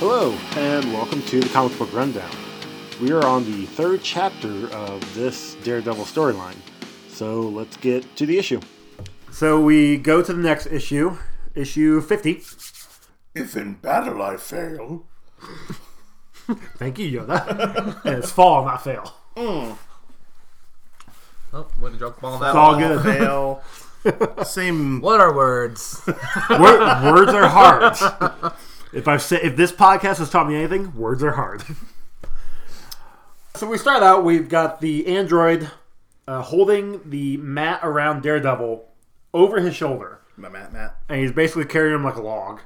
Hello, and welcome to the Comic Book Rundown. We are on the third chapter of this Daredevil storyline, so let's get to the issue. So we go to the next issue, issue 50. If in battle I fail... Thank you, Yoda. And it's fall, not fail. Oh, way to drop the ball on that It's all one. good. Same... What are words? Words are hard. If this podcast has taught me anything, words are hard. So we start out, we've got the android holding the mat around Daredevil over his shoulder. Matt. And he's basically carrying him like a log.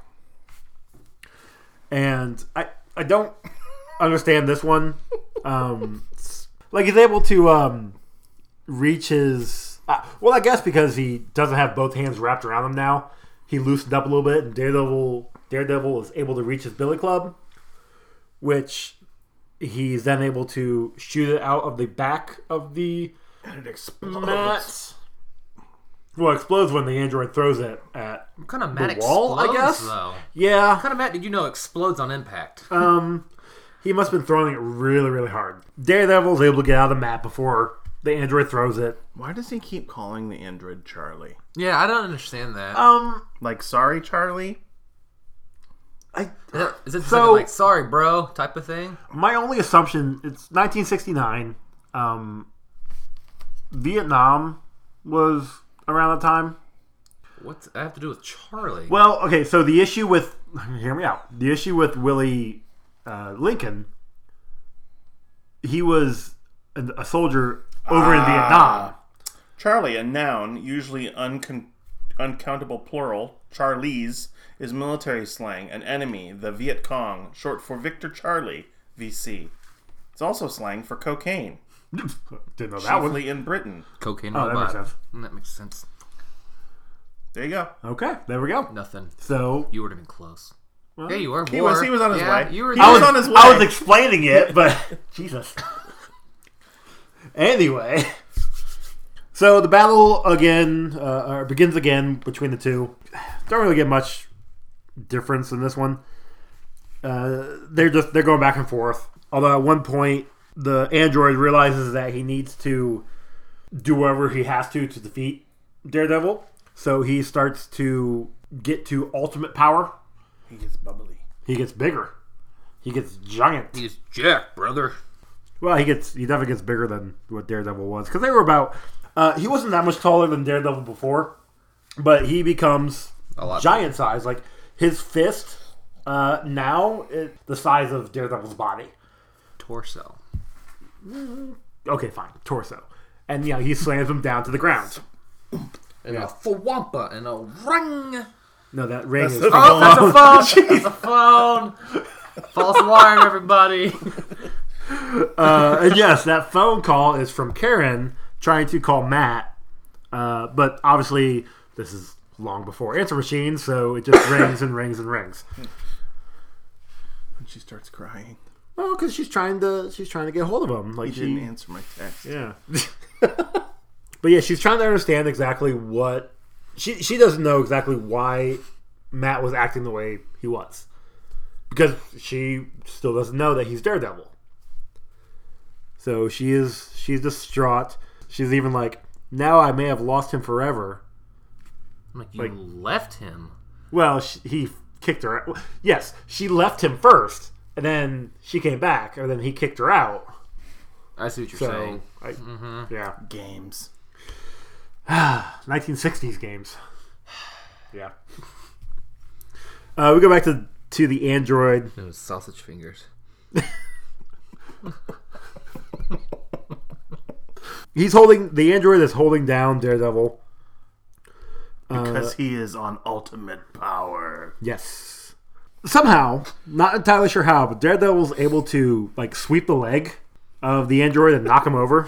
And I don't understand this one. Like he's able to reach his... well, I guess because he doesn't have both hands wrapped around him now, he loosened up a little bit, and Daredevil is able to reach his billy club, which he's then able to shoot it out of the back of the And it explodes. mat. Well, it explodes when the android throws it at What kind of mat the wall, explodes, I guess? though? Yeah. What kind of mat did you know explodes on impact? He must have been throwing it really, really hard. Daredevil's able to get out of the mat before the android throws it. Why does he keep calling the android Charlie? Yeah, I don't understand that. Like, sorry, Charlie? Is it so- like, sorry, bro, type of thing? My only assumption, it's 1969. Vietnam was around the time. What's that have to do with Charlie? Well, okay, so the issue with... Hear me out. The issue with Willie Lincoln, he was a soldier over in Vietnam. Charlie, a noun, usually uncountable plural, Charlies, is military slang. An enemy, the Viet Cong, short for Victor Charlie, VC. It's also slang for cocaine, Didn't know that one. chiefly in Britain. Cocaine Oh, that robot. makes sense. That makes sense. There you go. Okay, there we go. Nothing. So... You would have been close. Yeah, you were. He was on his way. You were He there. was on his way. I was explaining it, but Jesus. Anyway, so the battle again begins again between the two. Don't really get much difference in this one. They're going back and forth. Although at one point the android realizes that he needs to do whatever he has to defeat Daredevil, so he starts to get to ultimate power. He gets bubbly. He gets bigger. He gets giant. He's Jack, brother. Well, he definitely gets bigger than what Daredevil was, because they were about. He wasn't that much taller than Daredevil before, but he becomes A lot giant size. Like his fist now is the size of Daredevil's body. Torso. Okay, fine, torso, and he slams him down to the ground. And a fawampa and a ring. No, that ring is. the Oh, that's a phone. That's a phone. False alarm, everybody. And yes, that phone call is from Karen trying to call Matt, but obviously this is long before answer machines, so it just rings and rings and rings. And she starts crying. Well, because she's trying to get a hold of him. Like He didn't answer my text. yeah. But yeah, she's trying to understand exactly what she doesn't know exactly why Matt was acting the way he was, because she still doesn't know that he's Daredevil. So she's distraught. She's even like, now I may have lost him forever. I'm like, you left him. Well, he kicked her out. Yes, she left him first, and then she came back, and then he kicked her out. I see what you're So, saying. yeah. Games. 1960s games. Yeah. We go back to the android. It was sausage fingers. The android is holding down Daredevil. Because he is on ultimate power. Yes. Somehow, not entirely sure how, but Daredevil's able to sweep the leg of the android and knock him over.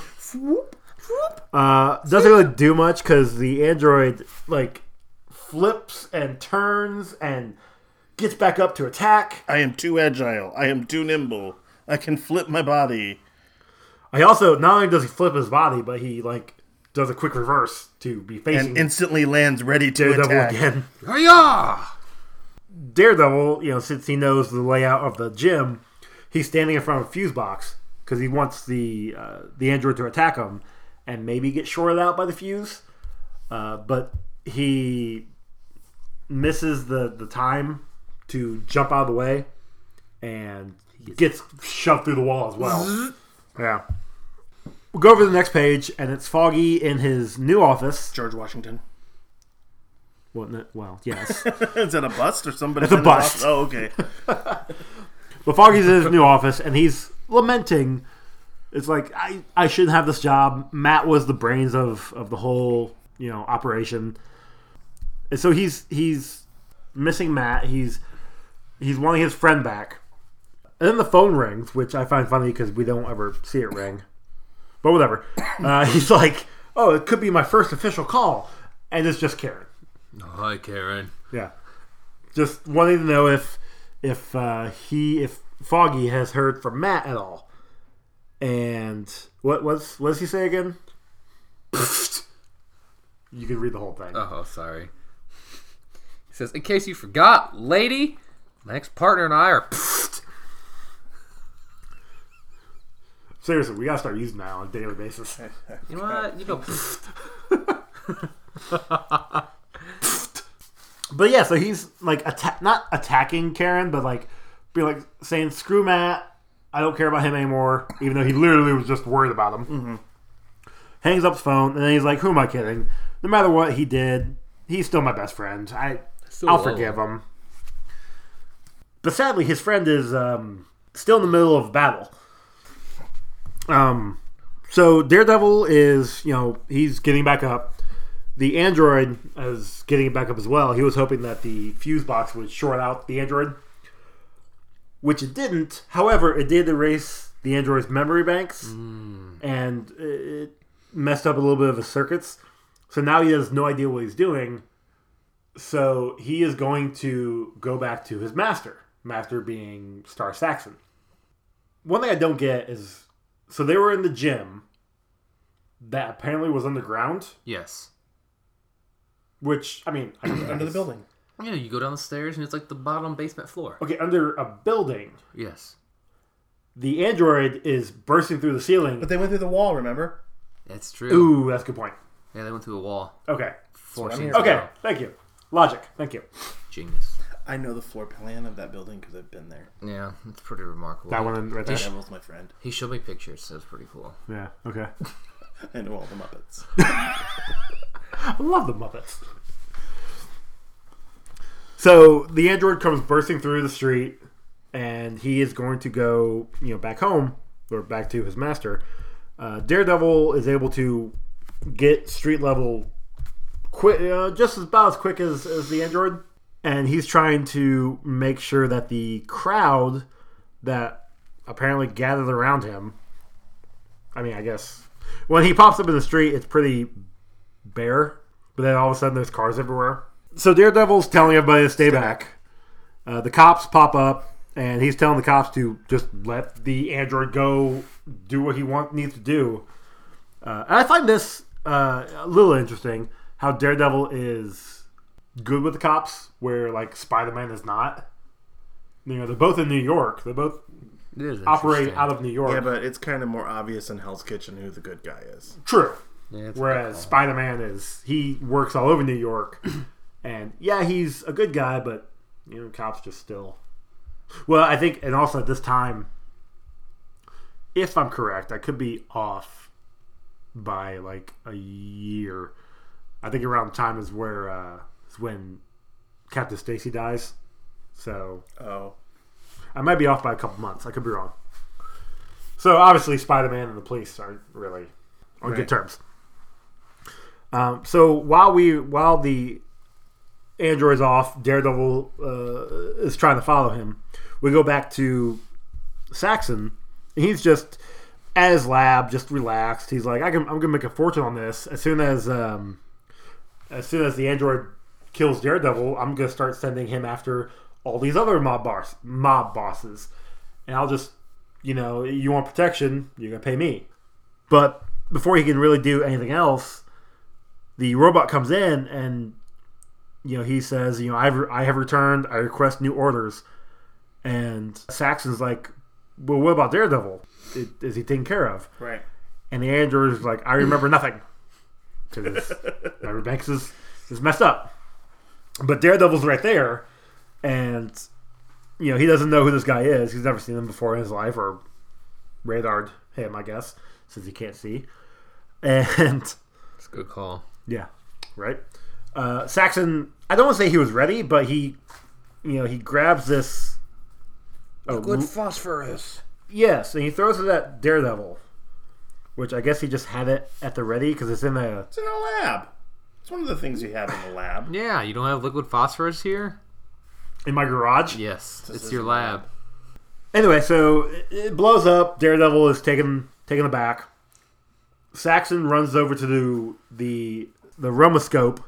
Doesn't really do much because the android flips and turns and gets back up to attack. I am too agile. I am too nimble. I can flip my body. He also, not only does he flip his body, but he does a quick reverse to be facing And instantly lands ready to Daredevil attack. again. Hiya! Daredevil, since he knows the layout of the gym, he's standing in front of a fuse box because he wants the android to attack him and maybe get shorted out by the fuse. But he misses the time to jump out of the way and gets shoved through the wall as well. Yeah. We'll go over to the next page, and it's Foggy in his new office. George Washington. Well, yes. Is that a bust or somebody? It's a bust. Oh, okay. But Foggy's in his new office, and he's lamenting. It's like, I shouldn't have this job. Matt was the brains of the whole, operation. And so he's missing Matt. He's wanting his friend back. And then the phone rings, which I find funny because we don't ever see it ring. But whatever. He's like, oh, it could be my first official call. And it's just Karen. Oh, hi, Karen. Yeah. Just wanting to know if Foggy has heard from Matt at all. And what does he say again? You can read the whole thing. Oh, sorry. He says, in case you forgot, lady, my ex-partner and I are... Seriously, we gotta start using that on a daily basis. You know what? You go... But yeah, so he's like not attacking Karen, but like being like saying, "Screw Matt, I don't care about him anymore," even though he literally was just worried about him. Mm-hmm. Hangs up his phone, and then he's like, "Who am I kidding? No matter what he did, he's still my best friend. I'll forgive him." But sadly, his friend is still in the middle of battle. So Daredevil is, he's getting back up. The android is getting back up as well. He was hoping that the fuse box would short out the android, which it didn't. However, it did erase the android's memory banks, and it messed up a little bit of his circuits. So now he has no idea what he's doing. So he is going to go back to his master being Star Saxon. One thing I don't get is, so they were in the gym that apparently was underground. Yes. Which, Under the building. Yeah, you go down the stairs and it's like the bottom basement floor. Okay, under a building. Yes. The android is bursting through the ceiling. But they went through the wall, remember? That's true. Ooh, that's a good point. Yeah, they went through a wall. Okay. 4 I'm scenes here. Okay, ago. thank you. Logic, thank you. Genius. I know the floor plan of that building because I've been there. Yeah, it's pretty remarkable. That one right there. Devil's my friend. He showed me pictures, so it's pretty cool. Yeah, okay. I know all the Muppets. I love the Muppets. So the android comes bursting through the street, and he is going to go, back home or back to his master. Daredevil is able to get street level quick, just about as quick as the android, and he's trying to make sure that the crowd that apparently gathered around him. I guess when he pops up in the street, it's pretty bare, but then all of a sudden there's cars everywhere. So Daredevil's telling everybody to stay back. The cops pop up, and he's telling the cops to just let the android go do what he needs to do. And I find this a little interesting, how Daredevil is good with the cops, where like Spider-Man is not. They're both in New York. They both operate out of New York. Yeah, but it's kind of more obvious in Hell's Kitchen who the good guy is. True. Yeah, Whereas Spider-Man he works all over New York. And yeah, he's a good guy, but cops just still. Well, I think, and also at this time, if I'm correct, I could be off by like a year. I think around the time is when Captain Stacy dies. So, I might be off by a couple months. I could be wrong. So obviously, Spider-Man and the police aren't really on good terms. So while the android's off, Daredevil is trying to follow him. We go back to Saxon. He's just at his lab, just relaxed. He's like, I'm gonna make a fortune on this. As soon as the android kills Daredevil, I'm gonna start sending him after all these other mob bosses, and I'll just, you want protection, you're gonna pay me. But before he can really do anything else, the robot comes in and he says, I have returned. I request new orders. And Saxon's like, well, what about Daredevil? Is he taken care of? Right. And the android is like, I remember nothing. Because Robert Banks is messed up. But Daredevil's right there. And, he doesn't know who this guy is. He's never seen him before in his life, or radared him, I guess, since he can't see. And It's a good call. yeah, right. Saxon, I don't want to say he was ready, but he grabs this. Liquid phosphorus. Yes, and he throws it at Daredevil, which I guess he just had it at the ready because it's in a. It's in a lab. It's one of the things you have in the lab. Yeah, you don't have liquid phosphorus here? In my garage. Yes, This it's is your a lab. Anyway, so it blows up. Daredevil is taken aback. Saxon runs over to the Romoscope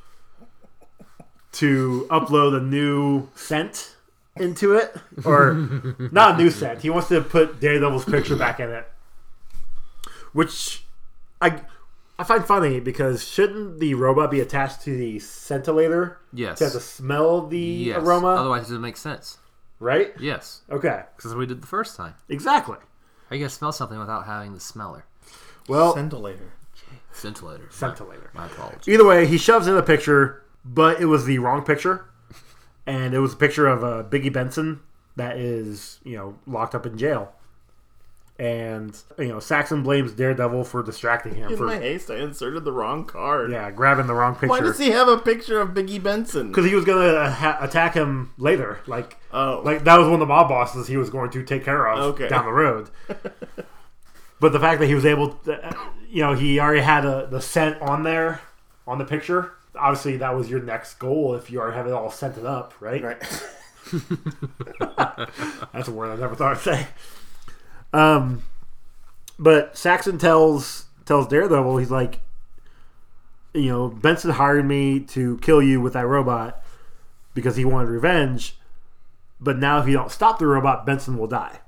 to upload a new scent into it, or not a new scent. He wants to put Daredevil's picture back in it, which I find funny because shouldn't the robot be attached to the scintillator Yes. to have to smell the Yes. aroma? Otherwise, it doesn't make sense. Right? Yes. Okay, Because that's what we did the first time. exactly. How are you going to smell something without having the smeller? Well, Scintillator. Scintillator. scintillator. My apologies. Either way, he shoves in a picture, but it was the wrong picture. And it was a picture of Biggie Benson that is, locked up in jail. And, Saxon blames Daredevil for distracting him. In my haste, I inserted the wrong card. Yeah, grabbing the wrong Why picture. does he have a picture of Biggie Benson? Because he was going to attack him later. Like that was one of the mob bosses he was going to take care of down the road. But the fact that he was able to, he already had the scent on there, on the picture. Obviously, that was your next goal if you already have it all scented up, right? Right. That's a word I never thought I'd say. But Saxon tells Daredevil, he's like, Benson hired me to kill you with that robot because he wanted revenge. But now if you don't stop the robot, Benson will die.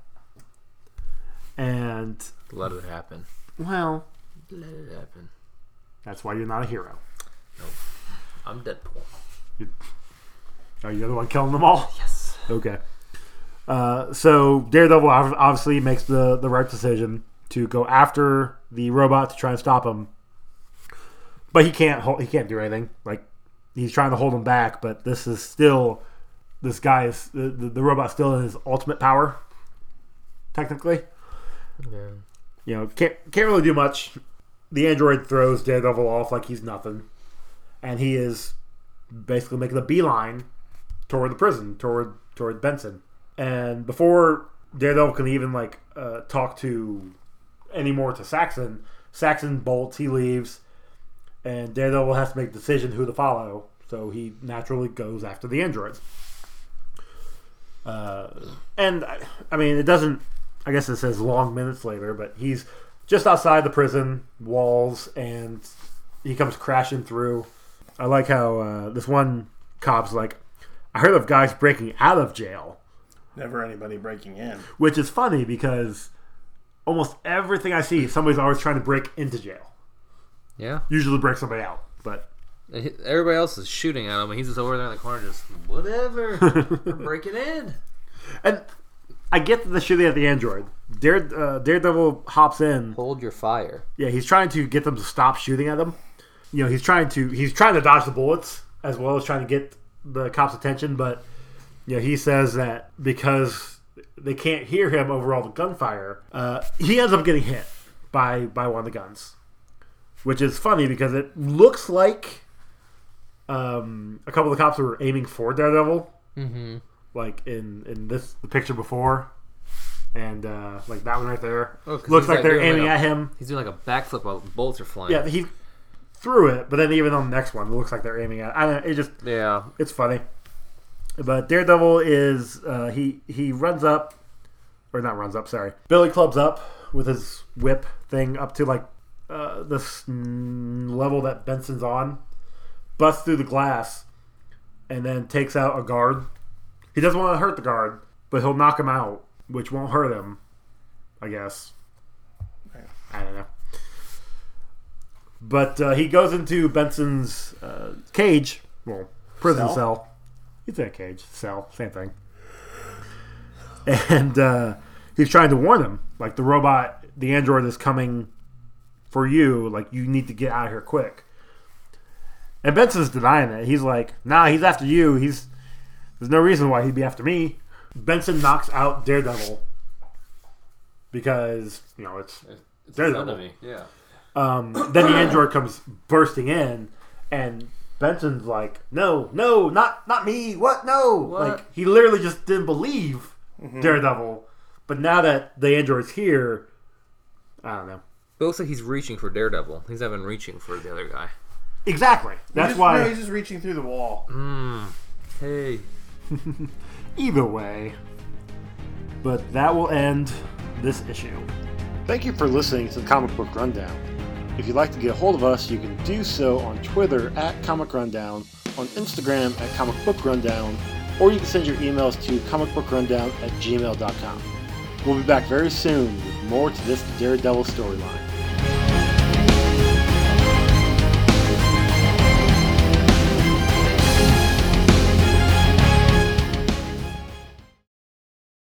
And Let it happen. well, Let it happen. that's why you're not a hero. I'm Deadpool. Are you the one killing them all? Yes. Okay. So Daredevil obviously makes the right decision to go after the robot to try and stop him, but he can't do anything. Like, he's trying to hold him back, but this guy is the robot's still in his ultimate power, technically. Yeah. Can't really do much. The android throws Daredevil off like he's nothing, and he is basically making a beeline toward the prison, toward Benson. And before Daredevil can even talk to anymore to Saxon bolts, he leaves, and Daredevil has to make a decision who to follow. So he naturally goes after the androids. And I mean, it doesn't. I guess it says long minutes later, but he's just outside the prison walls, and he comes crashing through. I like how this one cop's like, I heard of guys breaking out of jail. Never anybody breaking in. Which is funny because almost everything I see, somebody's always trying to break into jail. Yeah. Usually break somebody out, but Everybody else is shooting at him, and he's just over there in the corner just, whatever. I'm breaking in. and I get the shooting at the android. Daredevil hops in. Hold your fire. Yeah, he's trying to get them to stop shooting at him. He's trying to dodge the bullets as well as trying to get the cops' attention, but he says that because they can't hear him over all the gunfire, he ends up getting hit by one of the guns, which is funny because it looks like a couple of the cops were aiming for Daredevil, like in the picture before, and like that one right there looks like they're aiming at him. He's doing like a backflip while bullets are flying. Yeah, he threw it, but then even on the next one, it looks like they're aiming at. I don't know, it just it's funny. But Daredevil is he runs up, or not runs up. Sorry, Billy clubs up with his whip thing up to like this level that Benson's on, busts through the glass, and then takes out a guard. He doesn't want to hurt the guard, but he'll knock him out, which won't hurt him, I guess. I don't know. But he goes into Benson's cage. Well, prison Cell? cell. He's in a cage. Cell, same thing. And he's trying to warn him, like the robot, the android is coming for you. Like you need to get out of here quick. And Benson's denying it. He's like, nah, he's after you. There's no reason why he'd be after me. Benson knocks out Daredevil because it's Daredevil. Enemy. Yeah. Then the android comes bursting in, and Benson's like, no, not me. What? No. What? Like, he literally just didn't believe Daredevil. But now that the android's here, I don't know. But it looks like he's reaching for Daredevil. He's not even reaching for the other guy. Exactly. That's why. he's just reaching through the wall. Hey. Either way. But that will end this issue. Thank you for listening to the Comic Book Rundown. If you'd like to get a hold of us, you can do so on Twitter at Comic Rundown, on Instagram at Comic Book Rundown, or you can send your emails to comicbookrundown@gmail.com. We'll be back very soon with more to this Daredevil storyline.